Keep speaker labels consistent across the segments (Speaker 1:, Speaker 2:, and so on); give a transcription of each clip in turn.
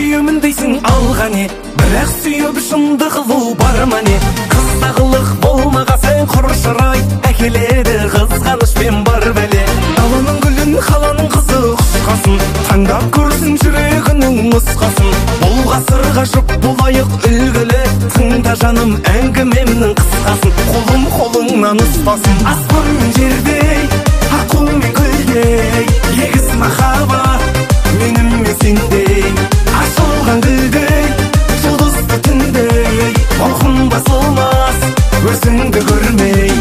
Speaker 1: сүйемін дейсің алғане, бірақ сүйіп шындық қылу бар ма не? Қыздағылық болмаға сен құршырай, әкеледі қызғанышпен бар бәле. Даланың гүлін қаланың қызы құшқасын, таңдап көрсін жүрегінің нұсқасын. Бұл ғасырға жұп болайық үлгілі, тыңда жаным әңгімемнің қысқасын. Қолым қолыңнан ұстасын, аспан мен жердей, аққу мен гүлдей, егіз махаббат менің мен сендей. Ашылған гүлдей, жұлдызды түндей, толқын басылмас өзіңді көрмей.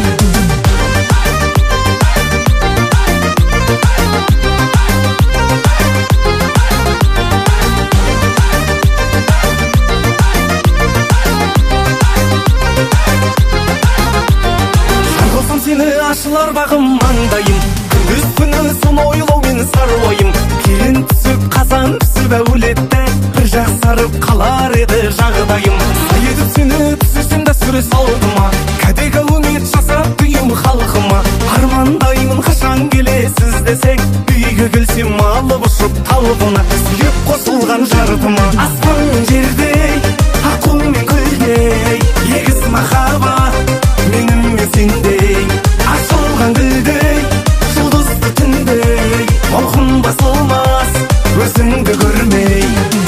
Speaker 1: Жарғылсам сені ашылар бағым маңдайым, күндіз күні соны ойлаумен сар ойым. Кейін түсіп қазан түсіп әулетті, бір жақсарып қалар еді жағдайым. Сай етіп сені түсірсем де сүре салдыма, кәдеге өңет жасап дүйім халқыма. Армандаймын қашан келесіз десек, үйге келсем алып ұшып талғына, сүйіп қосылған жартыма. Аспан мен жердей, аққу мен гүлдей, егіз махаббат менің мен сендей. Ашылған гүлдей, жұлдызды түндей, толқын басылмас өзіңді көрмей.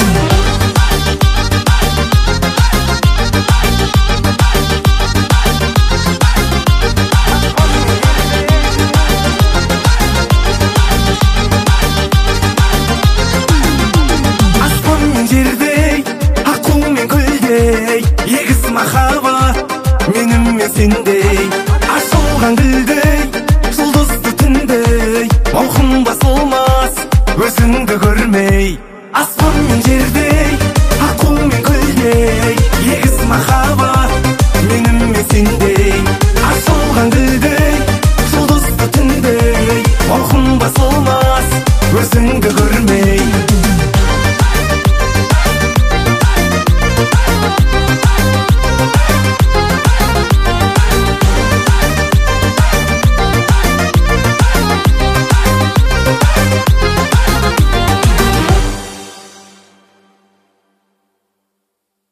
Speaker 1: Аспан мен жердей, аққу мен гүлдей, егіз махаббат менің мен сендей. Ашылған гүлдей, жұлдызды түндей, толқын басылмас өзіңді көрмей. Аспан мен жердей, аққу мен гүлдей, егіз махаббат менің мен сендей. Ашылған гүлдей, жұлдызды түндей, толқын басылмас өзіңді көрмей.